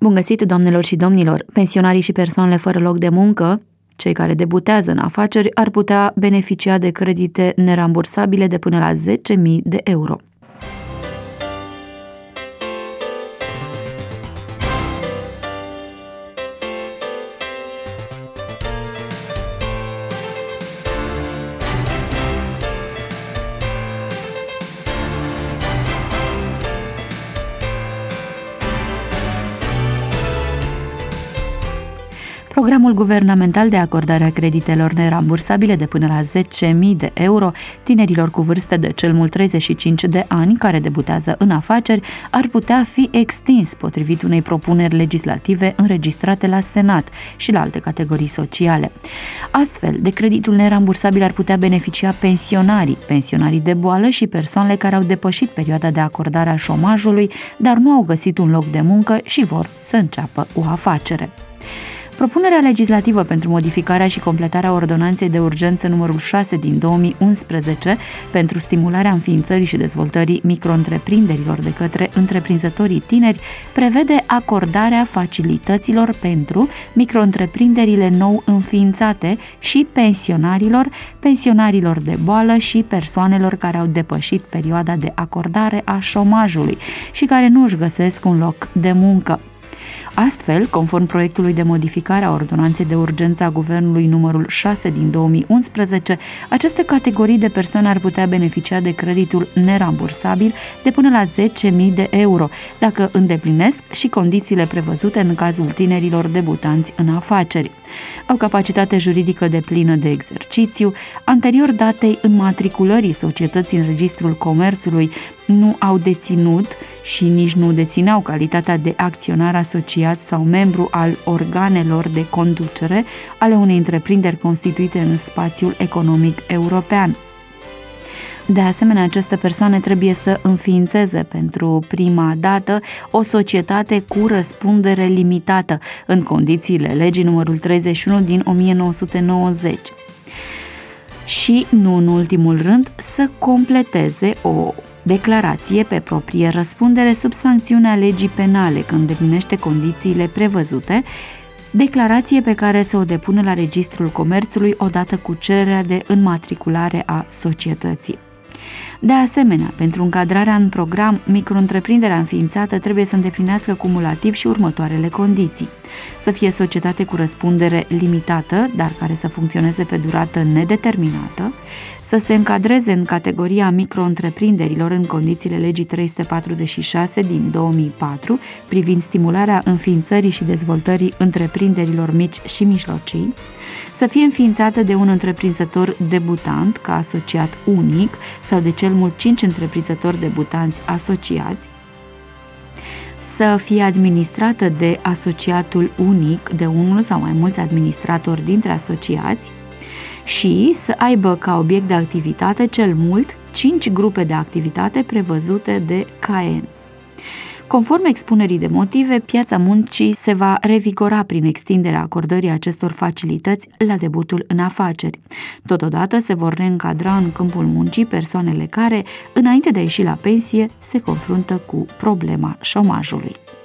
Bun găsit, doamnelor și domnilor! Pensionarii și persoanele fără loc de muncă, cei care debutează în afaceri, ar putea beneficia de credite nerambursabile de până la 10.000 de euro. Programul guvernamental de acordare a creditelor nerambursabile de până la 10.000 de euro tinerilor cu vârstă de cel mult 35 de ani care debutează în afaceri ar putea fi extins potrivit unei propuneri legislative înregistrate la Senat și la alte categorii sociale. Astfel, de creditul nerambursabil ar putea beneficia pensionarii de boală și persoanele care au depășit perioada de acordare a șomajului, dar nu au găsit un loc de muncă și vor să înceapă o afacere. Propunerea legislativă pentru modificarea și completarea ordonanței de urgență numărul 6 din 2011 pentru stimularea înființării și dezvoltării micro-întreprinderilor de către întreprinzătorii tineri prevede acordarea facilităților pentru micro-întreprinderile nou înființate și pensionarilor de boală și persoanelor care au depășit perioada de acordare a șomajului și care nu își găsesc un loc de muncă. Astfel, conform proiectului de modificare a ordonanței de urgență a Guvernului numărul 6 din 2011, aceste categorii de persoane ar putea beneficia de creditul nerambursabil de până la 10.000 de euro, dacă îndeplinesc și condițiile prevăzute în cazul tinerilor debutanți în afaceri. Au capacitate juridică deplină de exercițiu, anterior datei înmatriculării societății în Registrul Comerțului, nu au deținut și nici nu dețineau calitatea de acționar asociat sau membru al organelor de conducere ale unei întreprinderi constituite în spațiul economic european. De asemenea, aceste persoane trebuie să înființeze pentru prima dată o societate cu răspundere limitată în condițiile legii numărul 31 din 1990. Și, nu în ultimul rând, să completeze o declarație pe proprie răspundere sub sancțiunea legii penale când îndeplinește condițiile prevăzute, declarație pe care să o depună la Registrul Comerțului odată cu cererea de înmatriculare a societății. De asemenea, pentru încadrarea în program, micro-întreprinderea înființată trebuie să îndeplinească cumulativ și următoarele condiții: să fie societate cu răspundere limitată, dar care să funcționeze pe durată nedeterminată, să se încadreze în categoria micro-întreprinderilor în condițiile legii 346 din 2004 privind stimularea înființării și dezvoltării întreprinderilor mici și mijlocii, să fie înființată de un întreprinzător debutant ca asociat unic sau de cel mult 5 întreprinzători debutanți asociați, să fie administrată de asociatul unic de unul sau mai mulți administratori dintre asociați și să aibă ca obiect de activitate cel mult 5 grupe de activitate prevăzute de CAEN. Conform expunerii de motive, piața muncii se va revigora prin extinderea acordării acestor facilități la debutul în afaceri. Totodată se vor reîncadra în câmpul muncii persoanele care, înainte de a ieși la pensie, se confruntă cu problema șomajului.